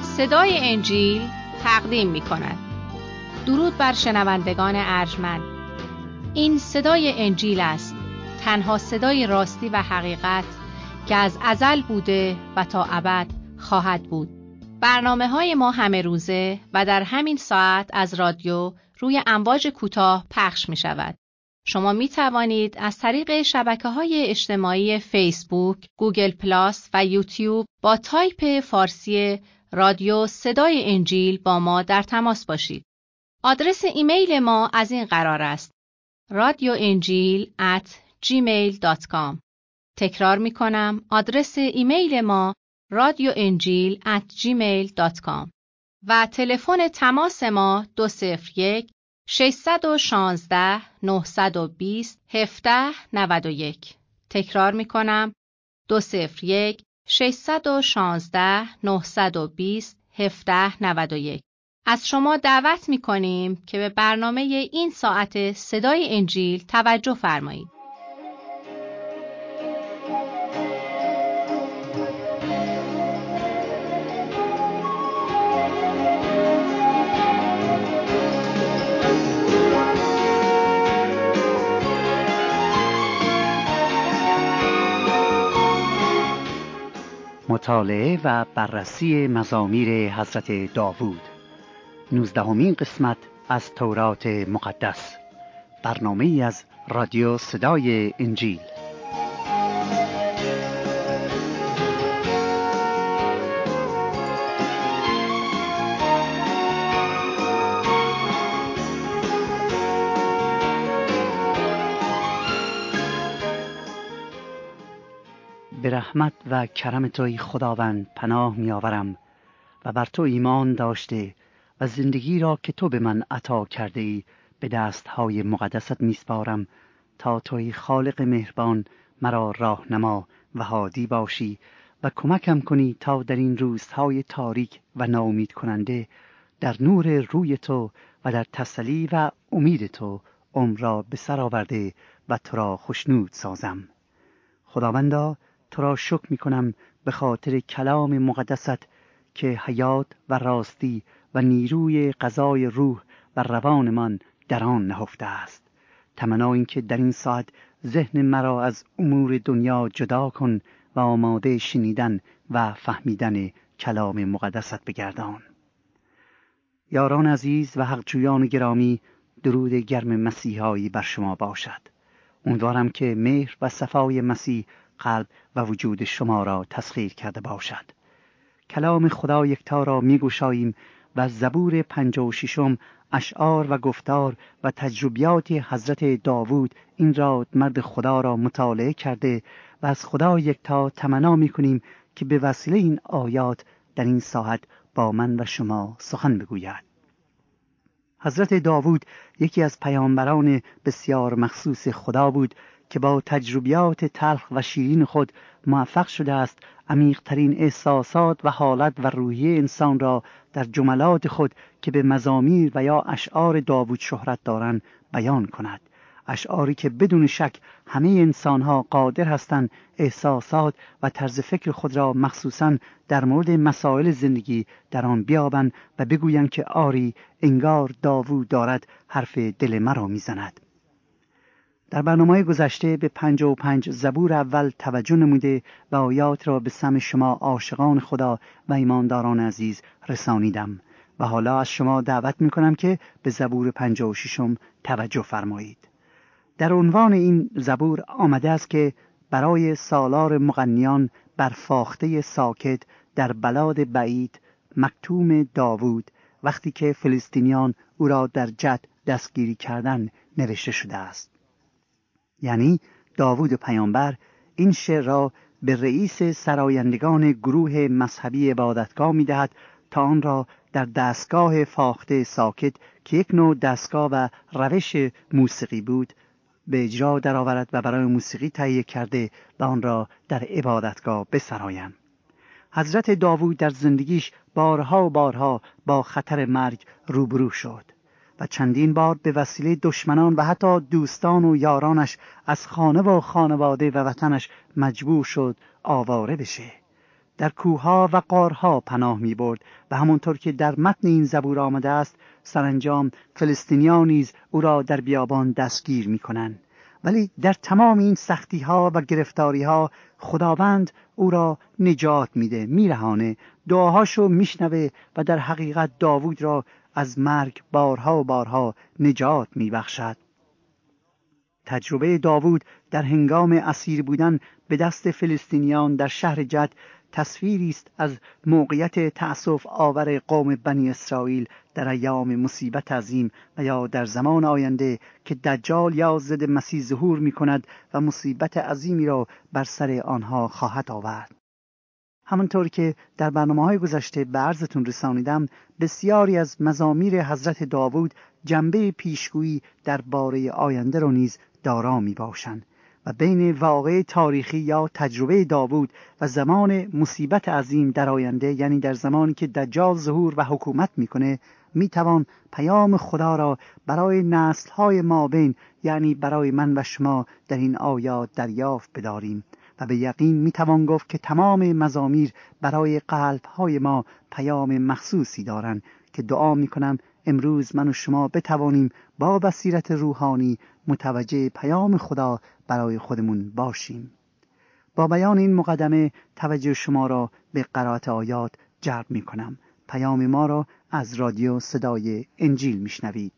صدای انجیل تقدیم می کند. درود بر شنوندگان ارجمند. این صدای انجیل است، تنها صدای راستی و حقیقت که از ازل بوده و تا ابد خواهد بود. برنامه‌های ما همه روزه و در همین ساعت از رادیو روی امواج کوتاه پخش می شود. شما می توانید از طریق شبکه‌های اجتماعی فیسبوک، گوگل پلاس و یوتیوب با تایپ فارسی رادیو صدای انجیل با ما در تماس باشید. آدرس ایمیل ما از این قرار است: radioenjil@gmail.com. تکرار می کنم، آدرس ایمیل ما radioenjil@gmail.com و تلفن تماس ما 201 616 920 1791. تکرار می کنم، 201 616 920 1791. از شما دعوت می کنیم که به برنامه این ساعت صدای انجیل توجه فرمایید. مطالعه و بررسی مزامیر حضرت داوود، 19مین قسمت از تورات مقدس، برنامه‌ای از رادیو صدای انجیل. به رحمت و کرم توی خداوند پناه می‌آورم و بر تو ایمان داشته و زندگی را که تو به من عطا کرده ای به دستهای مقدست می‌سپارم، تا توی خالق مهربان مرا راهنما و هادی باشی و کمکم کنی تا در این روزهای تاریک و ناامید کننده در نور روی تو و در تسلی و امید تو عمر را به سر آورده و تو را خوشنود سازم. خداوندا، تو را شکر می کنم به خاطر کلام مقدست که حیات و راستی و نیروی غذای روح و روان من در آن نهفته است. تمنا این که در این ساعت ذهن مرا از امور دنیا جدا کن و آماده شنیدن و فهمیدن کلام مقدست بگردان. یاران عزیز و حقجویان گرامی، درود گرم مسیحایی بر شما باشد. امیدوارم که مهر و صفای مسیح قلب و وجود شما را تسخیر کرده باشد. کلام خدا یکتا را می‌گشاییم و زبور 56 اشعار و گفتار و تجربیات حضرت داوود این را مرد خدا را مطالعه کرده و از خدا یکتا تمنا می‌کنیم که به وسیله این آیات در این ساعت با من و شما سخن بگوید. حضرت داوود یکی از پیامبران بسیار مخصوص خدا بود که با تجربیات تلخ و شیرین خود موفق شده است عمیق‌ترین احساسات و حالت و روحیه انسان را در جملات خود که به مزامیر و یا اشعار داوود شهرت دارند بیان کند. اشعاری که بدون شک همه انسان‌ها قادر هستند احساسات و طرز فکر خود را مخصوصاً در مورد مسائل زندگی در آن بیابند و بگویند که آری انگار داوود دارد حرف دل مرا میزند. در برنامه گذشته به 55 زبور اول توجه نموده و آیات را به سمع شما عاشقان خدا و ایمانداران عزیز رسانیدم و حالا از شما دعوت می‌کنم که به زبور 56 توجه فرمایید. در عنوان این زبور آمده است که برای سالار مغنیان بر فاخته ساکت در بلاد بعید مکتوم داوود وقتی که فلسطینیان او را در جد دستگیری کردن نوشته شده است. یعنی داوود پیامبر این شعر را به رئیس سرایندگان گروه مذهبی عبادتگاه می‌دهد تا آن را در دستگاه فاخته ساکت که یک نوع دستگاه و روش موسیقی بود به اجرا درآورد و برای موسیقی تهیه کرده و آن را در عبادتگاه بسرایند. حضرت داوود در زندگیش بارها و بارها با خطر مرگ روبرو شد و چندین بار به وسیله دشمنان و حتی دوستان و یارانش از خانه و خانواده و وطنش مجبور شد آواره بشه. در کوهها و غارها پناه می برد و همانطور که در متن این زبور آمده است سرانجام فلسطینیان نیز او را در بیابان دستگیر می کنند. ولی در تمام این سختی ها و گرفتاری ها خداوند او را نجات میده، میرهانه، دعاهاشو میشنوه و در حقیقت داوود را از مرگ بارها و بارها نجات میبخشد. تجربه داوود در هنگام اسیر بودن به دست فلسطینیان در شهر جد تصویری است از موقعیت تأسف آور قوم بنی اسرائیل در ایام مصیبت عظیم و یا در زمان آینده که دجال یا ضد مسیح ظهور می کند و مصیبت عظیمی را بر سر آنها خواهد آورد. همانطور که در برنامه‌های گذشته به عرضتون رسانیدم، بسیاری از مزامیر حضرت داوود جنبه پیشگویی درباره آینده را نیز دارا می باشند و بین واقع تاریخی یا تجربه داوود و زمان مصیبت عظیم در آینده، یعنی در زمانی که دجال ظهور و حکومت میکنه، میتوان پیام خدا را برای نسل‌های مابین، یعنی برای من و شما، در این آیات دریافت بداریم و به یقین میتوان گفت که تمام مزامیر برای قلب‌های ما پیام مخصوصی دارند که دعا میکنم امروز من و شما بتوانیم با بصیرت روحانی متوجه پیام خدا برای خودمون باشیم. با بیان این مقدمه توجه شما را به قرائت آیات جلب میکنم. پیام ما را از رادیو صدای انجیل میشنوید.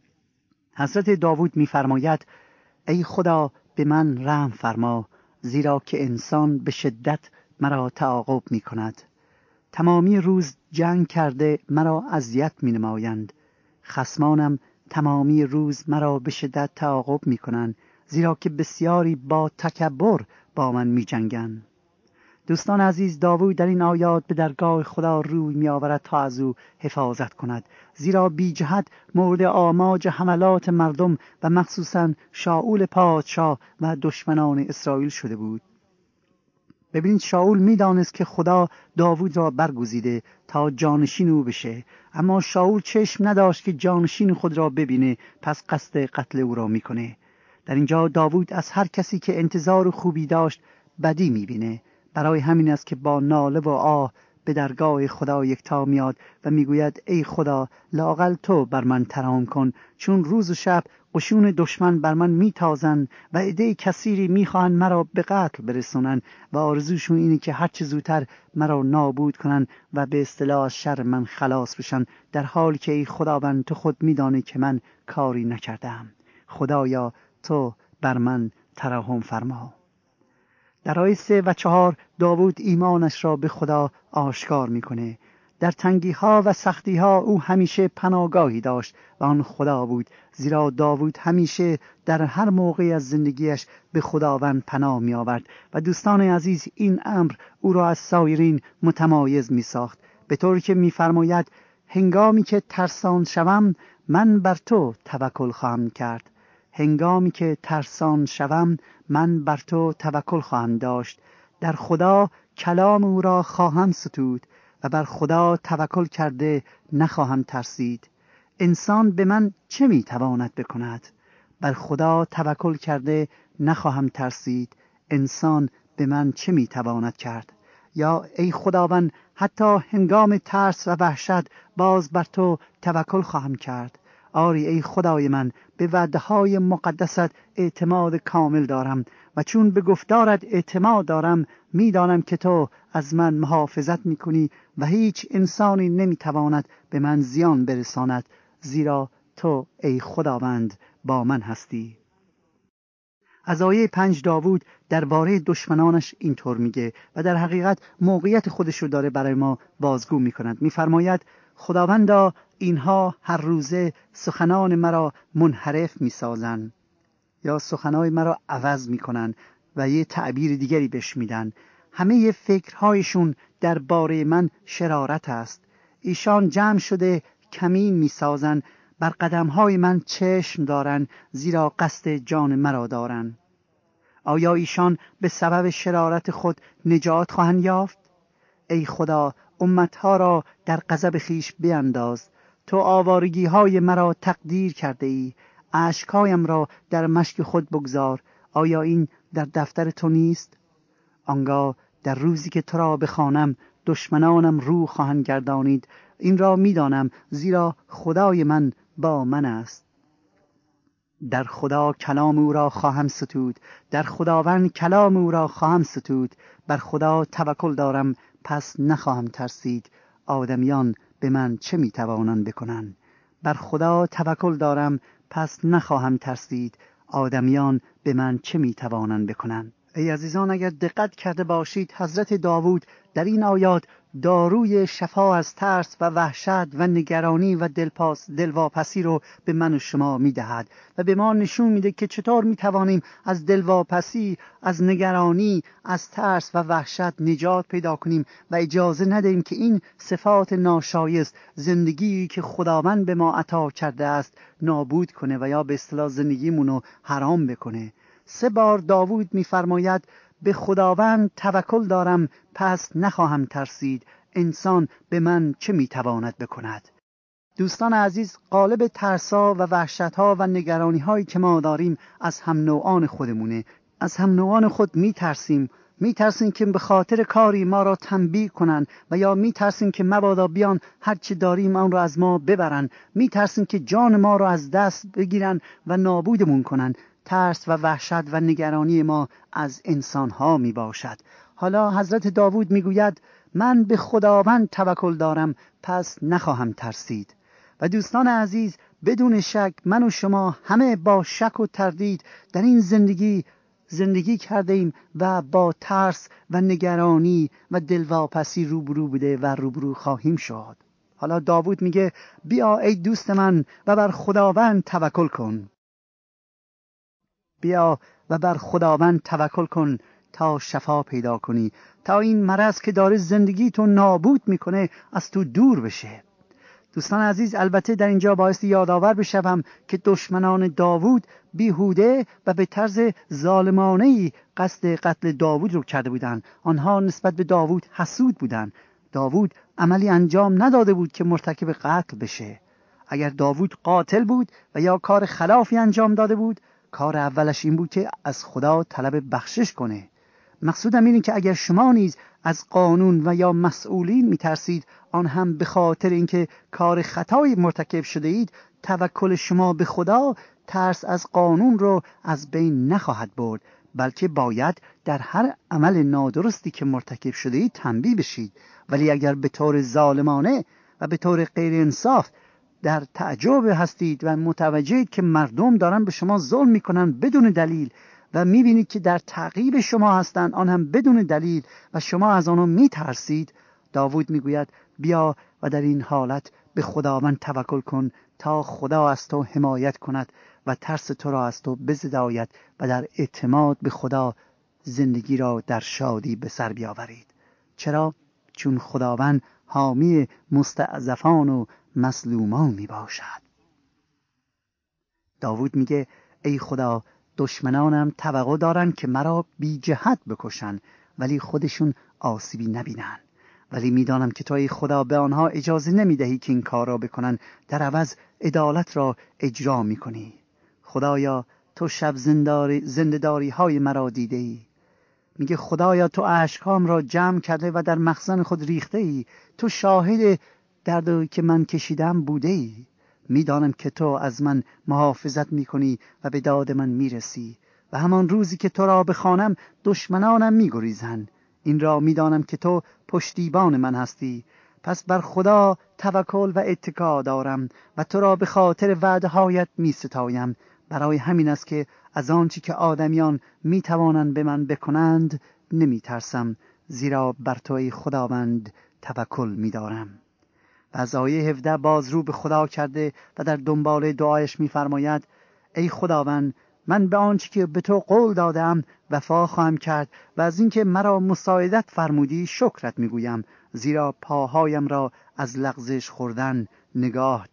حضرت داوود میفرماید: ای خدا به من رحم فرما، زیرا که انسان به شدت مرا تعاقب میکند. تمامی روز جنگ کرده مرا اذیت می‌نمایند. خصمانم تمامی روز مرا به شدت تعاقب می‌کنند، زیرا که بسیاری با تکبر با من می‌جنگند. دوستان عزیز، داوود در این آیات به درگاه خدا روی می‌آورد تا از او حفاظت کند، زیرا بی جهت مورد آماج حملات مردم و مخصوصاً شاول پادشاه و دشمنان اسرائیل شده بود. ببینید، شاول میدانست که خدا داوود را برگزیده تا جانشین او بشه، اما شاول چشم نداشت که جانشین خود را ببینه، پس قصد قتل او را میکنه. در اینجا داوود از هر کسی که انتظار خوبی داشت بدی میبینه. برای همین است که با ناله و آه به درگاه خدا یکتا میاد و میگوید: ای خدا، لااقل تو بر من ترحم کن، چون روز و شب قشون دشمن بر من میتازند و عده کثیری میخواهند مرا به قتل برسونند و آرزوشون اینه که هرچه زودتر مرا نابود کنند و به اصطلاح از شر من خلاص بشن، در حالی که ای خداوند تو خود میدانی که من کاری نکردم. خدایا تو بر من ترحم فرما. در آیه 3 و 4 داوود ایمانش را به خدا آشکار میکنه. در تنگی‌ها و سختی‌ها او همیشه پناهگاهی داشت و آن خدا بود، زیرا داوود همیشه در هر موقعی از زندگیش به خداوند پناه می آورد و دوستان عزیز، این امر او را از سایرین متمایز می ساخت، به طوری که می فرماید: هنگامی که ترسان شوم من بر تو توکل خواهم کرد. هنگامی که ترسان شوم من بر تو توکل خواهم داشت. در خدا کلام او را خواهم ستود و بر خدا توکل کرده نخواهم ترسید. انسان به من چه میتواند بکند؟ بر خدا توکل کرده نخواهم ترسید. انسان به من چه میتواند کرد؟ یا ای خداوند، حتی هنگام ترس و وحشت باز بر تو توکل خواهم کرد. آری ای خدای من، به وعده‌های مقدست اعتماد کامل دارم و چون به گفتارت اعتماد دارم میدانم که تو از من محافظت میکنی و هیچ انسانی نمیتواند به من زیان برساند، زیرا تو ای خداوند با من هستی. از آیه 5 داوود درباره دشمنانش اینطور میگه و در حقیقت موقعیت خودش رو داره برای ما بازگو میکند. میفرماید: خداوندا اینها هر روزه سخنان مرا منحرف میسازند، یا سخنهای مرا عوض میکنن و یه تعبیر دیگری بهش میدن. همه فکرهایشون درباره من شرارت است. ایشان جمع شده کمین میسازن، بر قدمهای من چشم دارن، زیرا قصد جان مرا دارن. آیا ایشان به سبب شرارت خود نجات خواهند یافت؟ ای خدا، امتها را در غضب خیش بینداز. تو آوارگی‌های مرا تقدیر کرده ای، اشک‌هایم را در مشک خود بگذار. آیا این در دفتر تو نیست؟ آنگاه در روزی که تو را بخوانم دشمنانم رو خواهند گردانید. این را میدانم زیرا خدای من با من است. در خدا کلام او را خواهم ستود، در خداوند کلام او را خواهم ستود. بر خدا توکل دارم پس نخواهم ترسید. آدمیان به من چه میتوانند بکنند؟ بر خدا توکل دارم پس نخواهم ترسید. آدمیان به من چه میتوانند بکنند؟ ای عزیزان، اگر دقت کرده باشید حضرت داوود در این آیات داروی شفا از ترس و وحشت و نگرانی و دلواپسی رو به من و شما میدهد و به ما نشون میده که چطور میتوانیم از دلواپسی، از نگرانی، از ترس و وحشت نجات پیدا کنیم و اجازه ندهیم که این صفات ناشایست زندگی که خداوند به ما عطا کرده است نابود کنه و یا به اصطلاح زندگیمون رو حرام بکنه. 3 بار داوود میفرماید به خداوند توکل دارم پس نخواهم ترسید. انسان به من چه میتواند بکند؟ دوستان عزیز، غالب ترسا و وحشتها و نگرانی هایی که ما داریم از هم نوعان خودمونه. از هم نوعان خود میترسیم که به خاطر کاری ما را تنبیه کنن و یا میترسیم که مبادا بیان هر چی داریم آن را از ما ببرن. میترسیم که جان ما را از دست بگیرن و نابودمون کنن. ترس و وحشت و نگرانی ما از انسانها می باشد. حالا حضرت داوود می گوید من به خداوند توکل دارم پس نخواهم ترسید. و دوستان عزیز، بدون شک من و شما همه با شک و تردید در این زندگی کرده ایم و با ترس و نگرانی و دلواپسی روبرو بوده و روبرو خواهیم شد. حالا داوود میگه بیا ای دوست من و بر خداوند توکل کن. بیا و بر خداوند توکل کن تا شفا پیدا کنی، تا این مرض که داره زندگی تو نابود میکنه از تو دور بشه. دوستان عزیز، البته در اینجا بایستی یادآور بشوم که دشمنان داوود بیهوده و به طرز ظالمانه‌ای قصد قتل داوود رو کرده بودند. آنها نسبت به داوود حسود بودند. داوود عملی انجام نداده بود که مرتکب قتل بشه. اگر داوود قاتل بود و یا کار خلافی انجام داده بود، کار اولش این بود که از خدا طلب بخشش کنه. مقصودم اینه که اگر شما نیز از قانون و یا مسئولین میترسید، آن هم به خاطر اینکه کار خطایی مرتکب شده اید، توکل شما به خدا ترس از قانون رو از بین نخواهد برد، بلکه باید در هر عمل نادرستی که مرتکب شده اید تنبیه بشید. ولی اگر به طور ظالمانه و به طور غیر انصاف در تعجب هستید و متوجهید که مردم دارن به شما ظلم میکنن بدون دلیل و میبینید که در تعقیب شما هستند آن هم بدون دلیل و شما از آنها میترسید، داوود میگوید بیا و در این حالت به خداوند توکل کن تا خدا از تو حمایت کند و ترس تو را از تو بزداید و در اعتماد به خدا زندگی را در شادی به سر بیاورید. چرا؟ چون خداوند حامی مستضعفان و مظلومان می باشد. داوود میگه ای خدا، دشمنانم توقع دارن که مرا بی جهت بکشن ولی خودشون آسیبی نبینن. ولی میدانم که تو ای خدا به آنها اجازه نمیدهی که این کار را بکنن، در عوض عدالت را اجرا میکنی. خدایا تو شب زنده‌داری های مرا دیده ای. میگه خدایا تو اشکام را جمع کرده و در مخزن خود ریخته ای. تو شاهد دردی که من کشیدم بوده ای. میدانم که تو از من محافظت میکنی و به داد من میرسی و همان روزی که تو را بخوانم دشمنانم میگریزند. این را میدانم که تو پشتیبان من هستی. پس بر خدا توکل و اتکا دارم و تو را به خاطر وعده‌هایت میستایم. برای همین است که از آنچه که آدمیان میتوانند به من بکنند نمیترسم، زیرا بر تو ای خداوند توکل میدارم. و از آیه 17 باز رو به خدا کرده و در دنبال دعایش میفرماید ای خداوند، من به آنچه که به تو قول دادم وفا خواهم کرد و از اینکه مرا مساعدت فرمودی شکرت میگویم، زیرا پاهایم را از لغزش خوردن نگاه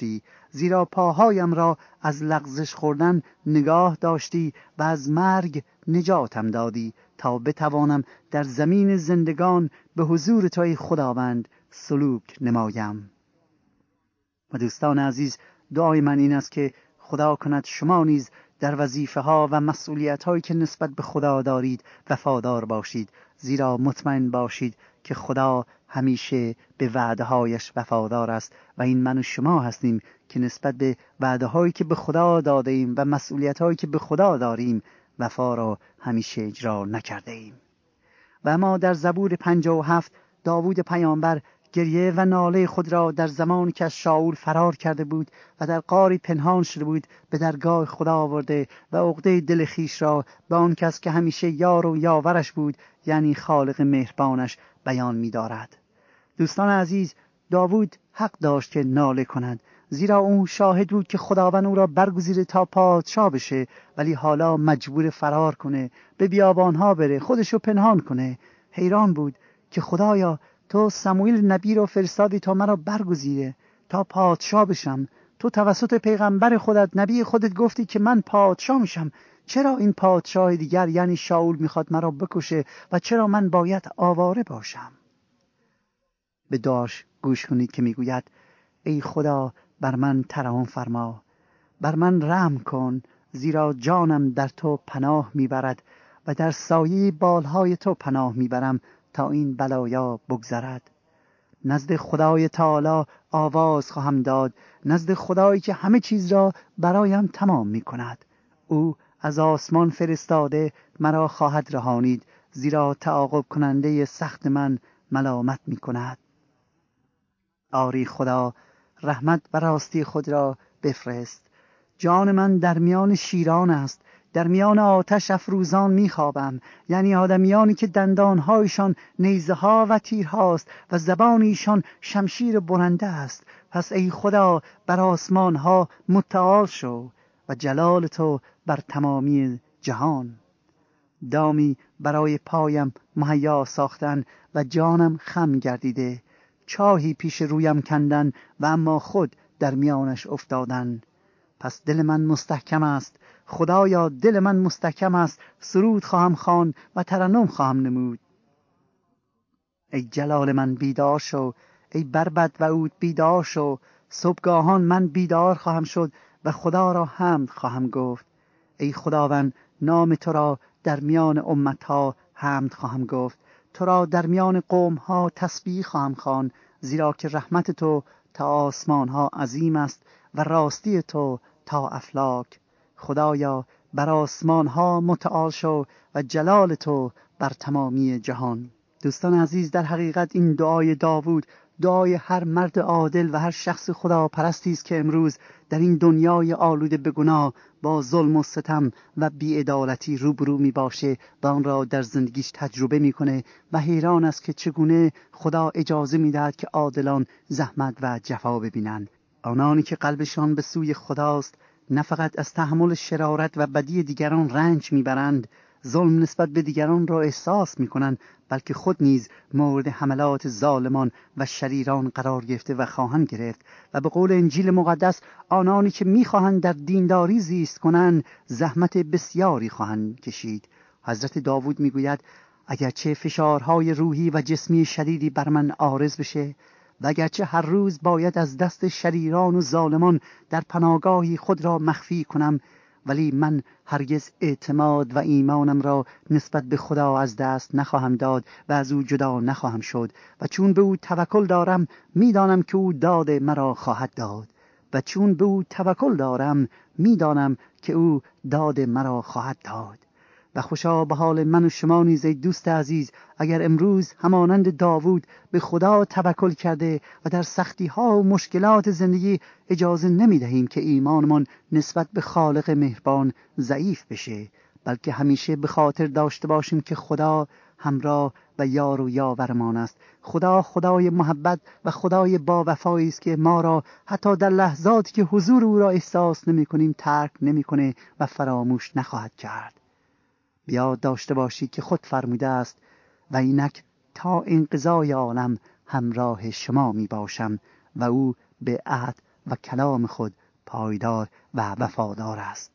داشتی و از مرگ نجاتم دادی تا بتوانم در زمین زندگان به حضور تو ای خداوند سلوک نمایم. و دوستان عزیز، دعای من این است که خدا کند شما نیز در وظیفه ها و مسئولیت هایی که نسبت به خدا دارید وفادار باشید، زیرا مطمئن باشید که خدا همیشه به وعده‌هایش وفادار است و این من و شما هستیم که نسبت به وعده‌هایی که به خدا داده ایم و مسئولیت‌هایی که به خدا داریم وفا را همیشه اجرا نکرده ایم. و اما در زبور 57 داوود پیامبر گریه و ناله خود را در زمانی که از شاول فرار کرده بود و در غاری پنهان شده بود به درگاه خدا آورده و عقده دل خیش را به آن کس که همیشه یار و یاورش بود، یعنی خالق مهربانش، بیان می‌دارد. دوستان عزیز، داوود حق داشت که ناله کند، زیرا او شاهد بود که خداوند او را برگزیده تا پادشاه بشه، ولی حالا مجبور فرار کنه، به بیابانها بره، خودشو پنهان کنه. حیران بود که خدایا تو سموئیل نبی رو فرستادی تا مرا برگزیده تا پادشاه بشم. تو توسط پیغمبر خودت، نبی خودت گفتی که من پادشاه میشم. چرا این پادشاه دیگر یعنی شاول میخواد مرا بکشه و چرا من باید آواره باشم؟ به دعاش گوش کنید که میگوید ای خدا بر من ترحم فرما، بر من رحم کن، زیرا جانم در تو پناه میبرد و در سایه بالهای تو پناه میبرم تا این بلایا بگذرد. نزد خدای تعالی آواز خواهم داد، نزد خدایی که همه چیز را برایم تمام میکند. او از آسمان فرستاده مرا خواهد رهانید، زیرا تعاقب کننده سخت من ملامت میکند. آری خدا، رحمت و راستی خود را بفرست. جان من در میان شیران است، در میان آتش افروزان میخوابم، یعنی آدمیانی که دندانهایشان نیزه ها و تیرهاست و زبان ایشان شمشیر برنده است. پس ای خدا بر آسمان ها متعال شو و جلال تو بر تمامی جهان. دامی برای پایم مهیا ساختن و جانم خم گردیده، چاهی پیش رویم کندن و اما خود در میانش افتادن. پس دل من مستحکم است، خدایا دل من مستحکم است، سرود خواهم خواند و ترنم خواهم نمود. ای جلال من بیدار شو، ای بربط و عود بیدار شو. صبحگاهان من بیدار خواهم شد و خدا را حمد خواهم گفت. ای خداوند، نام تو را در میان امتها حمد خواهم گفت، تو را در میان قومها تسبیح خواهم خواند، زیرا که رحمت تو تا آسمانها عظیم است و راستی تو تا افلاک. خدایا بر آسمانها متعال شو و جلال تو بر تمامی جهان. دوستان عزیز، در حقیقت این دعای داوود دعای هر مرد عادل و هر شخص خداپرستی است که امروز در این دنیای آلوده به گناه با ظلم و ستم و بی‌عدالتی روبرو میباشه و آن را در زندگیش تجربه میکنه و حیران است که چگونه خدا اجازه میدهد که عادلان زحمت و جفا ببینند. آنانی که قلبشان به سوی خداست نه فقط از تحمل شرارت و بدی دیگران رنج میبرند، ظلم نسبت به دیگران را احساس میکنند، بلکه خود نیز مورد حملات ظالمان و شریران قرار گرفته و خواهند گرفت. و به قول انجیل مقدس آنانی که میخواهند در دینداری زیست کنند زحمت بسیاری خواهند کشید. حضرت داوود میگوید اگرچه فشارهای روحی و جسمی شدیدی بر من عارض بشه و اگرچه هر روز باید از دست شریران و ظالمان در پناهگاهی خود را مخفی کنم، ولی من هرگز اعتماد و ایمانم را نسبت به خدا از دست نخواهم داد و از او جدا نخواهم شد. و چون به او توکل دارم میدانم که او داد مرا خواهد داد. و چون به او توکل دارم میدانم که او داد مرا خواهد داد. و خوشا به حال من و شما نیز ای دوست عزیز، اگر امروز همانند داوود به خدا توکل کرده و در سختی ها و مشکلات زندگی اجازه نمی دهیم که ایمانمان نسبت به خالق مهربان ضعیف بشه، بلکه همیشه به خاطر داشته باشیم که خدا همراه و یار و یاورمان است. خدا خدای محبت و خدای با وفایی است که ما را حتی در لحظاتی که حضور او را احساس نمی کنیم ترک نمی کنه و فراموش نخواهد کرد. بیاد داشته باشید که خود فرموده است و اینک تا انقضای عالم همراه شما می باشم و او به عهد و کلام خود پایدار و وفادار است.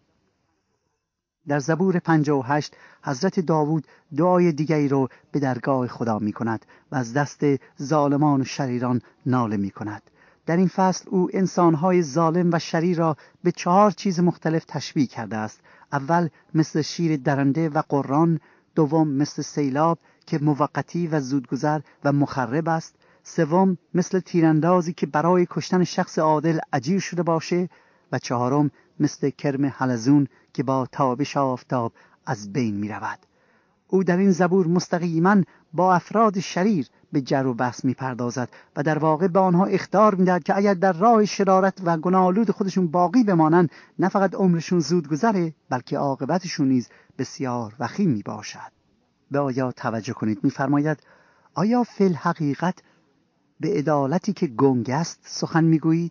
در زبور 58 حضرت داوود دعای دیگری رو به درگاه خدا می کند و از دست ظالمان و شریران ناله می کند. در این فصل او انسانهای ظالم و شریر را به 4 چیز مختلف تشبیه کرده است. اول مثل شیر درنده و قران، دوم مثل سیلاب که موقتی و زودگذر و مخرب است. سوم مثل تیراندازی که برای کشتن شخص عادل اجیر شده باشه. و چهارم مثل کرم حلزون که با تابش آفتاب از بین می رود. او در این زبور مستقیما با افراد شریر به جر و بحث می پردازد و در واقع به آنها اخطار می دهد که اگر در راه شرارت و گناه‌آلود خودشون باقی بمانند، نه فقط عمرشون زود گذره بلکه عاقبتشون نیز بسیار وخیم می باشد. به آیا توجه کنید، می فرماید آیا فی الحقیقت به عدالتی که گنگ است سخن می گویید؟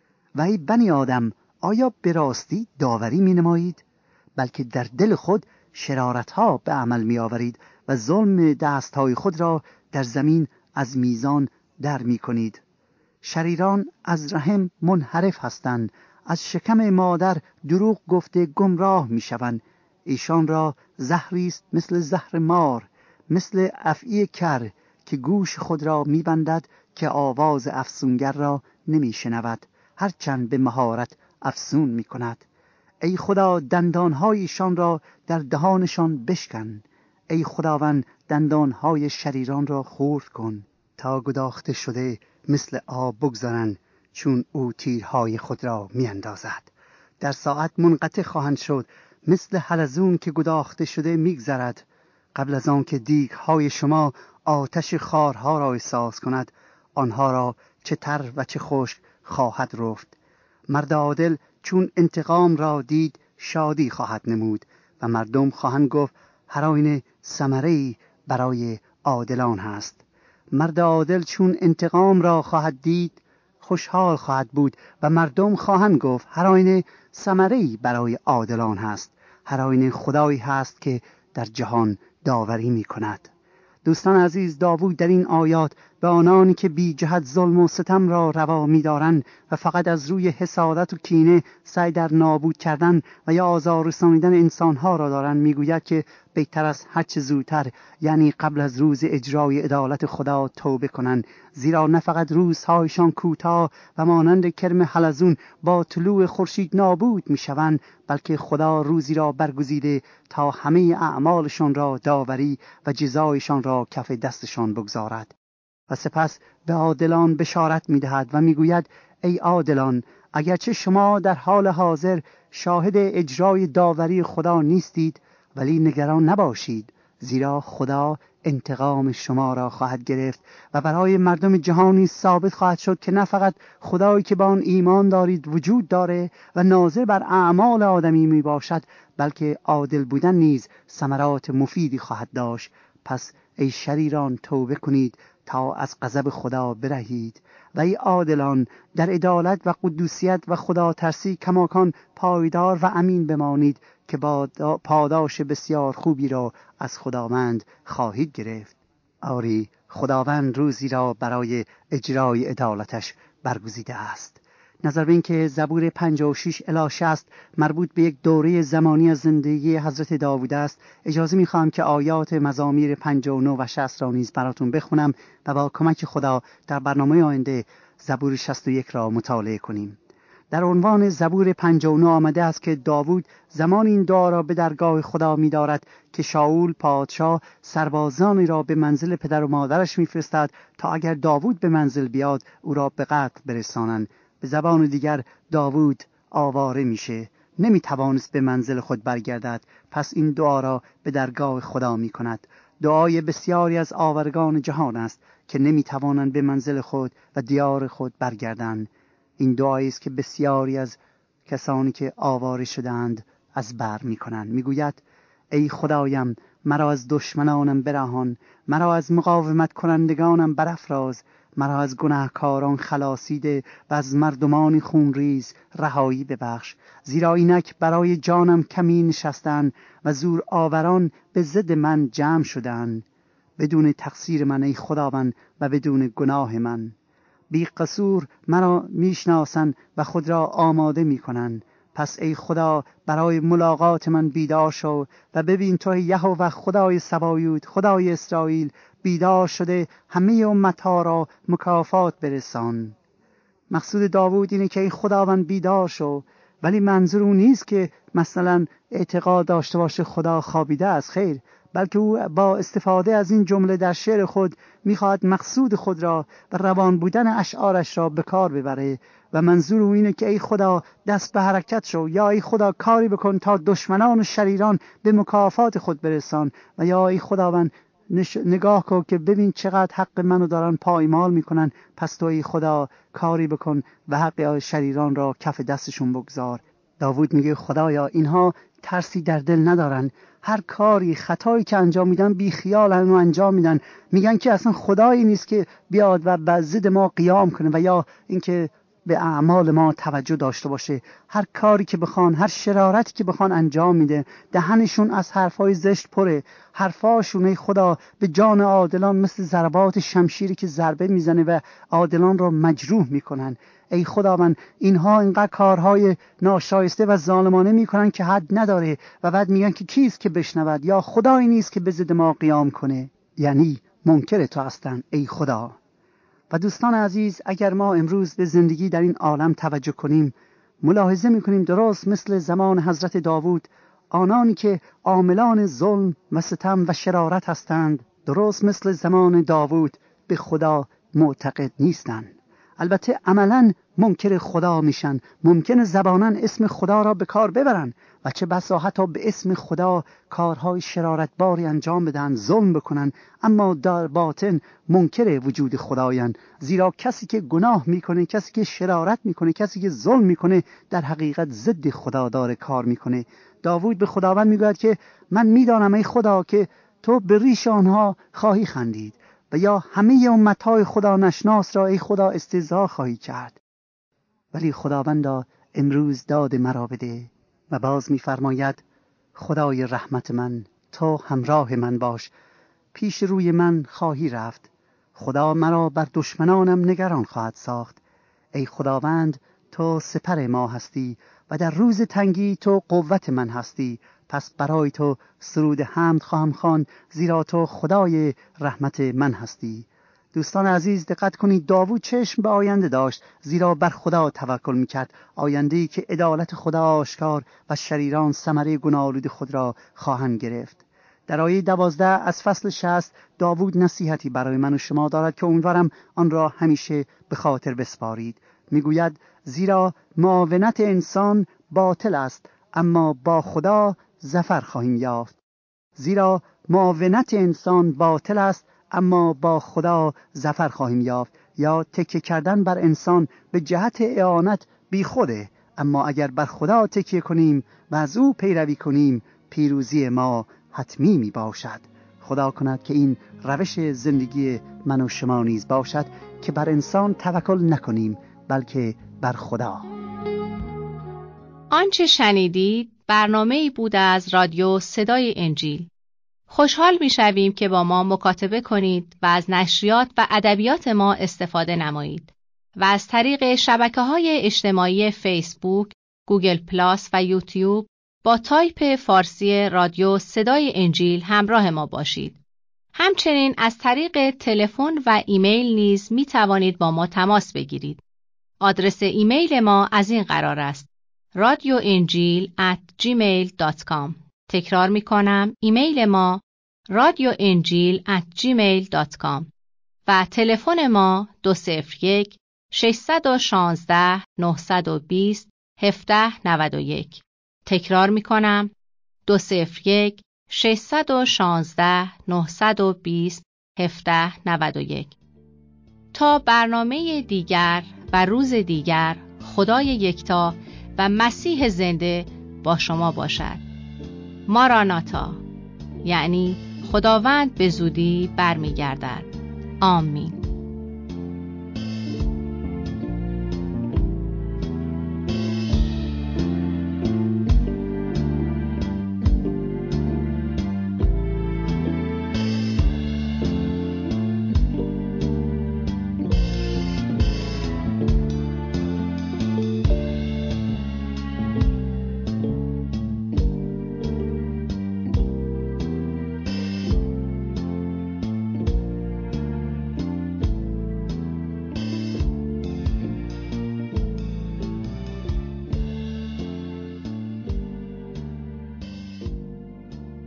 و ای بنی آدم، آیا به راستی داوری می نمایید؟ بلکه در دل خود شرارتها به عمل می آورید و ظلم دستهای خود را در زمین از میزان در می کنید. شریران از رحم منحرف هستند، از شکم مادر دروغ گفته گمراه می شوند. ایشان را زهری است مثل زهر مار، مثل افعی کر که گوش خود را می بندد که آواز افسونگر را نمی شنود، هرچند به مهارت افسون می کند. ای خدا دندانهایشان را در دهانشان بشکن. ای خداوند دندانهای شریران را خرد کن تا گداخته شده مثل آب بگذارند، چون او تیرهای خود را می اندازد. در ساعت منقطع خواهند شد، مثل حلزون که گداخته شده می گذرد. قبل از آن که دیگهای شما آتش خارها را احساس کند، آنها را چه تر و چه خشک خواهد رفت. مرد عادل چون انتقام را دید شادی خواهد نمود و مردم خواهند گفت هر آینه ثمره‌ای برای عادلان هست. مرد عادل چون انتقام را خواهد دید خوشحال خواهد بود و مردم خواهند گفت هر آینه ثمره‌ای برای عادلان هست. هر آینه خدایی هست که در جهان داوری می کند. دوستان عزیز، داوود در این آیات به آنانی که بی جهت ظلم و ستم را روا می دارند و فقط از روی حسادت و کینه سعی در نابود کردن و یا آزار رسانیدن انسانها را دارند میگوید که بهتر از هر چه زودتر، یعنی قبل از روز اجرای عدالت خدا توبه کنند، زیرا نه فقط روزهایشان کوتاه و مانند کرم حلزون با طلوع خورشید نابود میشوند، بلکه خدا روزی را برگزیده تا همه اعمالشان را داوری و جزایشان را کف دستشان بگذارد. و سپس به عادلان بشارت می‌دهد و می‌گوید ای عادلان، اگرچه شما در حال حاضر شاهد اجرای داوری خدا نیستید، ولی نگران نباشید، زیرا خدا انتقام شما را خواهد گرفت و برای مردم جهانی ثابت خواهد شد که نه فقط خدایی که با آن ایمان دارید وجود داره و ناظر بر اعمال آدمی می باشد، بلکه عادل بودن نیز ثمرات مفیدی خواهد داشت. پس ای شریران توبه کنید تا از غضب خدا برهید و ای عادلان در عدالت و قدوسیت و خدا ترسی کماکان پایدار و امین بمانید که پاداش بسیار خوبی را از خداوند خواهید گرفت. آری خداوند روزی را برای اجرای عدالتش برگزیده است. نظر به این که زبور 56 الی 60 مربوط به یک دوره زمانی از زندگی حضرت داوود است، اجازه می‌خواهم که آیات مزامیر 59 و 60 را نیز براتون بخونم و با کمک خدا در برنامه آینده زبور 61 را مطالعه کنیم. در عنوان زبور 59 آمده است که داوود زمان این دعا را به درگاه خدا می‌دارد که شاول پادشاه سربازانی را به منزل پدر و مادرش می‌فرستد تا اگر داوود به منزل بیاد او را به قتل برسانند. به زبان دیگر داوود آواره میشه، نمیتوانست به منزل خود برگردد، پس این دعا را به درگاه خدا میکند. دعای بسیاری از آورگان جهان است که نمیتوانند به منزل خود و دیار خود برگردند. این دعایی است که بسیاری از کسانی که آواره شدند از بر میکنند. میگوید ای خدایم مرا از دشمنانم برهان، مرا از مقاومت کنندگانم برافراز، مرا از گناهکاران خلاصیده و از مردمان خونریز رهایی ببخش، زیرا اینک برای جانم کمی نشستند و زور آوران به ضد من جمع شدند. بدون تقصیر من ای خداوند و بدون گناه من، بی قصور مرا میشناسند و خود را آماده میکنند. پس ای خدا برای ملاقات من بیدار شو و ببین تو یهوه خدای سبایوت خدای اسرائیل بیدار شده همه امتها را مکافات برسان. مقصود داوود اینه که ای خداوند بیدار شو، ولی منظور اون نیست که مثلا اعتقاد داشته باشه خدا خوابیده است. خیر، بلکه او با استفاده از این جمله در شعر خود می‌خواهد مقصود خود را و روان بودن اشعارش را به کار ببره و منظور او اینه که ای خدا دست به حرکت شو، یا ای خدا کاری بکن تا دشمنان و شریران به مکافات خود برسان، و یا ای خداوند نگاه کن که ببین چقدر حق منو دارن پایمال میکنن، پس تو ای خدا کاری بکن و حق شریران را کف دستشون بگذار. داوود میگه خدایا اینها ترسی در دل ندارن، هر کاری خطایی که انجام میدن بی خیالن و انجام میدن، میگن که اصلا خدایی نیست که بیاد و به ضد ما قیام کنه و یا اینکه به اعمال ما توجه داشته باشه. هر کاری که بخوان، هر شرارتی که بخوان انجام میده، دهنشون از حرفای زشت پره، حرفاشون ای خدا به جان عادلان مثل ضربات شمشیری که ضربه میزنه و عادلان را مجروح میکنن. ای خداوند اینها اینقدر کارهای ناشایسته و ظالمانه میکنن که حد نداره و بعد میگن که کیست که بشنود، یا خدایی نیست که به ضد ما قیام کنه، یعنی منکر تو هستن ای خدا. و دوستان عزیز، اگر ما امروز به زندگی در این عالم توجه کنیم، ملاحظه میکنیم درست مثل زمان حضرت داوود، آنانی که عاملان ظلم و ستم و شرارت هستند، درست مثل زمان داوود به خدا معتقد نیستند. البته عملاً منکر خدا میشن، ممکنه زباناً اسم خدا را به کار ببرن و چه بسا حتی به اسم خدا کارهای شرارتباری انجام بدن، ظلم بکنن، اما در باطن منکر وجود خدایند. زیرا کسی که گناه میکنه، کسی که شرارت میکنه، کسی که ظلم میکنه، در حقیقت ضد خدا داره کار میکنه. داوود به خداوند میگوید که من میدانم ای خدا که تو به ریش آنها خواهی خندید و یا همه امتهای خدا نشناس را ای خدا استهزا خواهی کرد، ولی خداوندا امروز داد مرا بده. و باز می‌فرماید خدای رحمت من، تو همراه من باش، پیش روی من خواهی رفت، خدا مرا بر دشمنانم نگران خواهد ساخت. ای خداوند تو سپر ما هستی و در روز تنگی تو قوت من هستی، پس برای تو سرود حمد خواهم خواند، زیرا تو خدای رحمت من هستی. دوستان عزیز دقت کنید، داوود چشم به آینده داشت، زیرا بر خدا توکل میکرد، آینده‌ای که عدالت خدا آشکار و شریران ثمره گناه‌آلود خود را خواهند گرفت. در آیه 12 از فصل 60 داوود نصیحتی برای من و شما دارد که امیدوارم آن را همیشه به خاطر بسپارید. میگوید زیرا معاونت انسان باطل است، اما با خدا ظفر خواهیم یافت. زیرا معاونت انسان باطل است، اما با خدا ظفر خواهیم یافت. یا تکیه کردن بر انسان به جهت اعانت بی خوده، اما اگر بر خدا تکیه کنیم و از او پیروی کنیم، پیروزی ما حتمی می باشد. خدا کند که این روش زندگی من و شما نیز باشد که بر انسان توکل نکنیم، بلکه بر خدا. آنچه شنیدید برنامه‌ای بود از رادیو صدای انجیل. خوشحال می‌شویم که با ما مکاتبه کنید و از نشریات و ادبیات ما استفاده نمایید و از طریق شبکه‌های اجتماعی فیسبوک، گوگل پلاس و یوتیوب با تایپ فارسی رادیو صدای انجیل همراه ما باشید. همچنین از طریق تلفن و ایمیل نیز می‌توانید با ما تماس بگیرید. آدرس ایمیل ما از این قرار است: radioenjil@gmail.com. تکرار می‌کنم، ایمیل ما radioenjil@gmail.com و تلفن ما 201 616 920 1791. تکرار می‌کنم، 201 616 920 1791. تا برنامه دیگر و روز دیگر، خدای یکتا و مسیح زنده با شما باشد. ماراناتا، یعنی خداوند به زودی برمیگردد. آمین.